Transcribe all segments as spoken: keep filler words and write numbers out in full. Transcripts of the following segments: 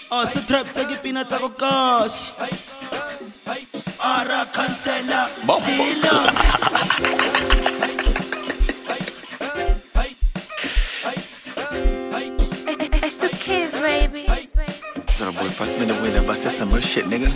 Oh, se trap take pina tako gosh. Ara cancela. Sila. It's the kids, baby. So boy, pass me the winner, but that's some real shit, nigga.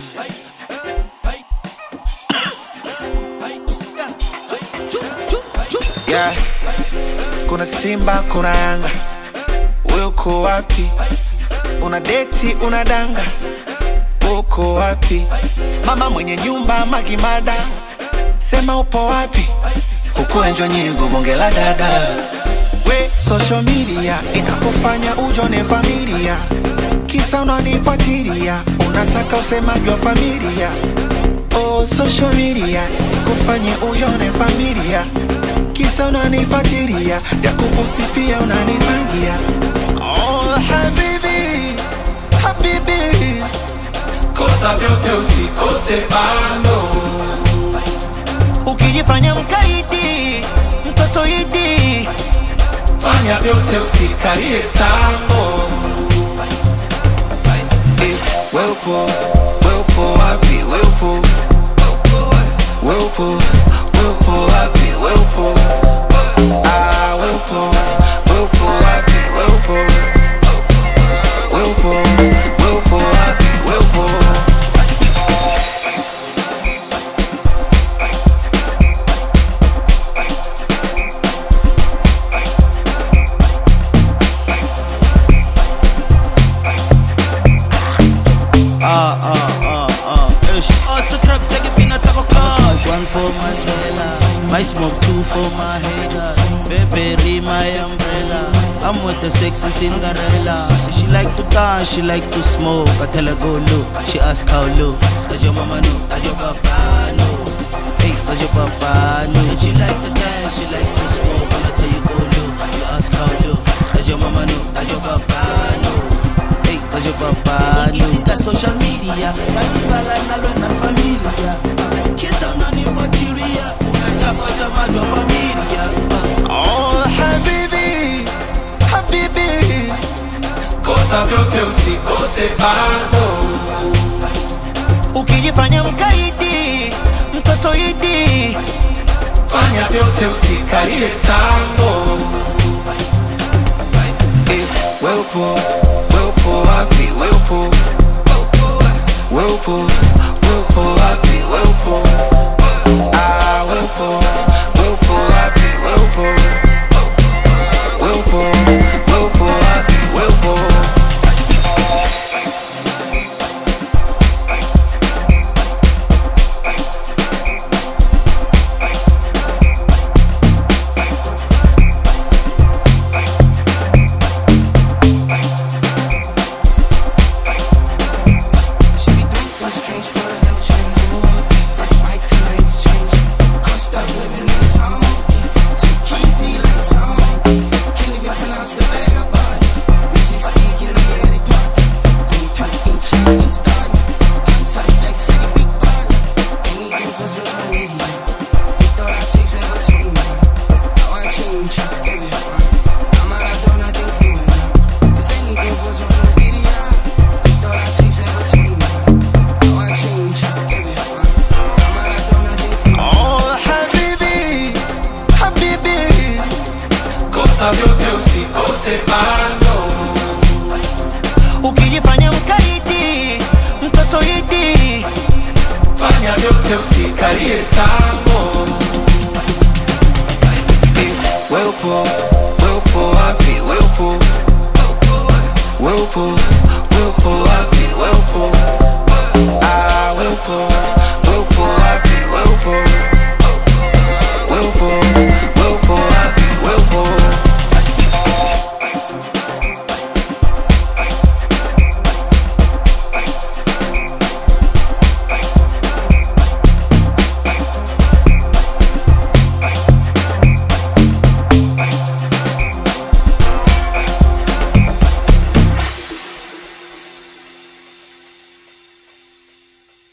Yeah. Kuna Simba, kuna Yanga. Wewe uko wapi? Una deti, una danga. Uko wapi? Mama mwenye nyumba Magimada, sema upo wapi? Huko enjo nyingo bonge la dada. We social media inakufanya ujone familia, kisa unanifuatilia, unataka usemaji wa familia. Oh, social media sikufanye ujone familia, kisa unanifuatilia, vya kuposti pia unanipangia. Oh habibi, habibi, kosa vyote usikose bando. Ukijifanya mkaidi, mtoto idi, fanya vyote usikalie tango. Eh, wewe upo, wewe upo wapi? Wewe upo, wewe upo, wewe upo wapi? Wewe upo, ah, wewe upo, wewe upo wapi? Wewe upo, wewe upo, wewe upo wapi? Wewe upo. Ah, ah, ah, ah, ish. Oh, so trap take it, pina tako gosh. One for my smella, my smoke two for my haters. Baby, read my umbrella. I'm with the sexy Cinderella. She like to dance, she like to smoke. I tell her go low, she ask how low. Does your mama know? Does your papa know? Hey, does your papa know? And she like to dance, she like to smoke. When I tell you go low, you ask how low. Does your mama know? Does your papa know? Does your papa know? Social media, Zanibala nalo na familia, kisa unanifuatilia, unataka samaji wa familia. Oh habibi, habibi, kosa vyote usikose bando. Ukijifanya mkaidi, mtoto idi, fanya vyote usikalie tango. Eh, wewe upo, wewe upo wapi? Wewe upo, wewe upo, wewe upo wapi? Wewe upo, ah, wewe upo, wewe upo wapi? Wewe upo, wewe upo, wewe upo wapi? Wewe upo. Vyote usikose bando. Ukijifanya mkaidi, mtoto idi, fanya vyote usikalie tango. Eh, wewe upo, wewe upo wapi? Wewe upo, wewe upo, wewe upo wapi? Wewe upo, ah, wewe upo.